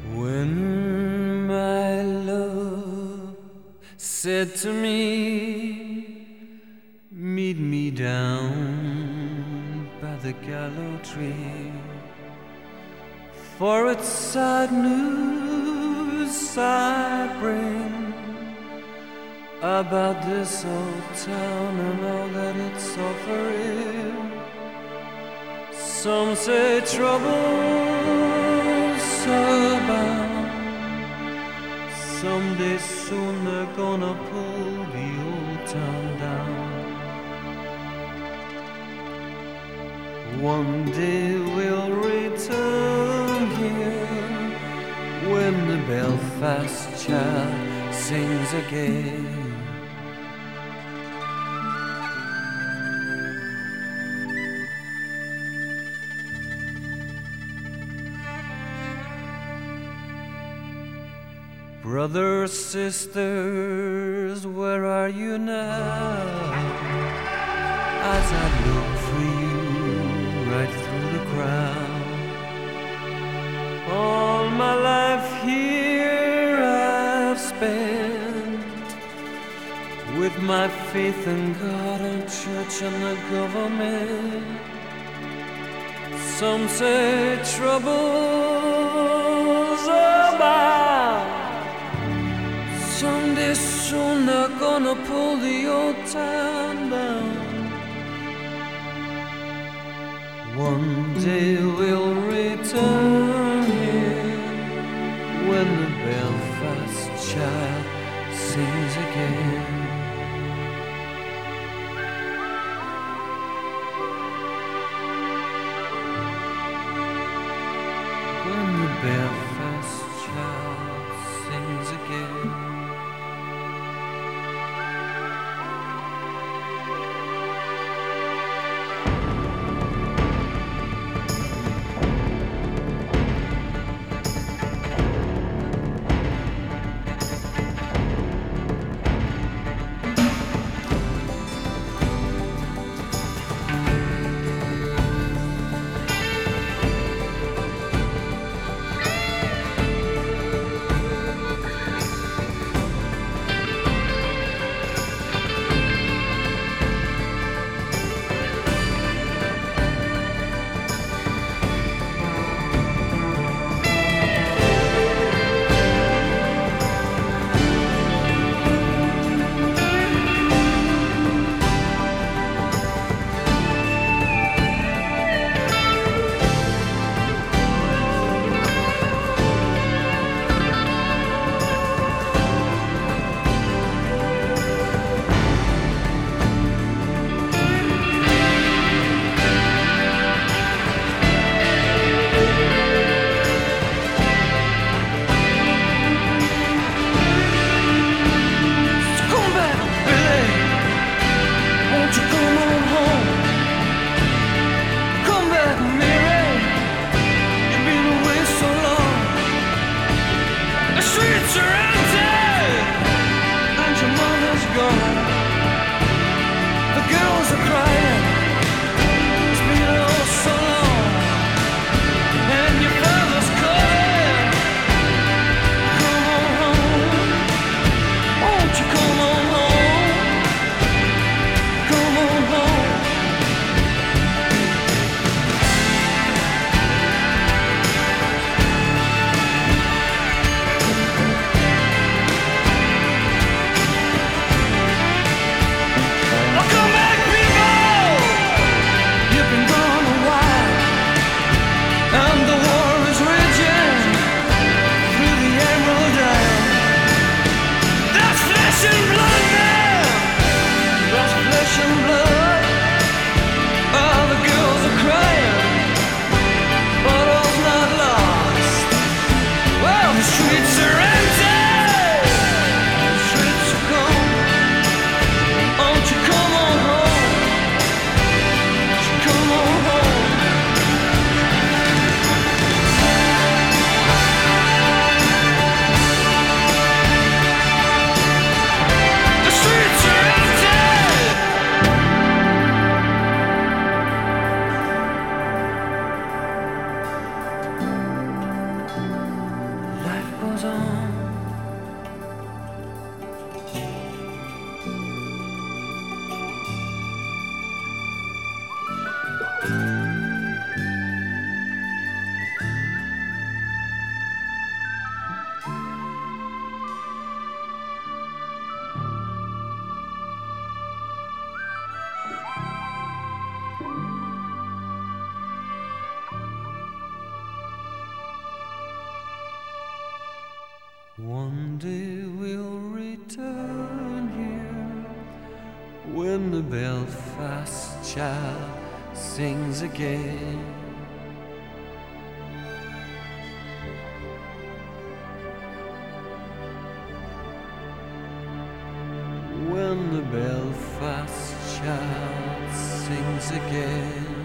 When my love said to me, meet me down by the gallows tree, for it's sad news I bring about this old town and all that it's offering. Some say trouble's abound. Someday soon they're gonna pull the old town down. One day we'll return here when the Belfast child sings again. Brothers, sisters, where are you now? As I look for you right through the crowd. All my life here I've spent with my faith in God and church and the government. Some say trouble's abound. Someday soon they're gonna pull the old town down. One day we'll return here when the Belfast child sings again. When the Belfast child sings again. goes on. One day we'll return here when the Belfast child sings again. When the Belfast child sings again.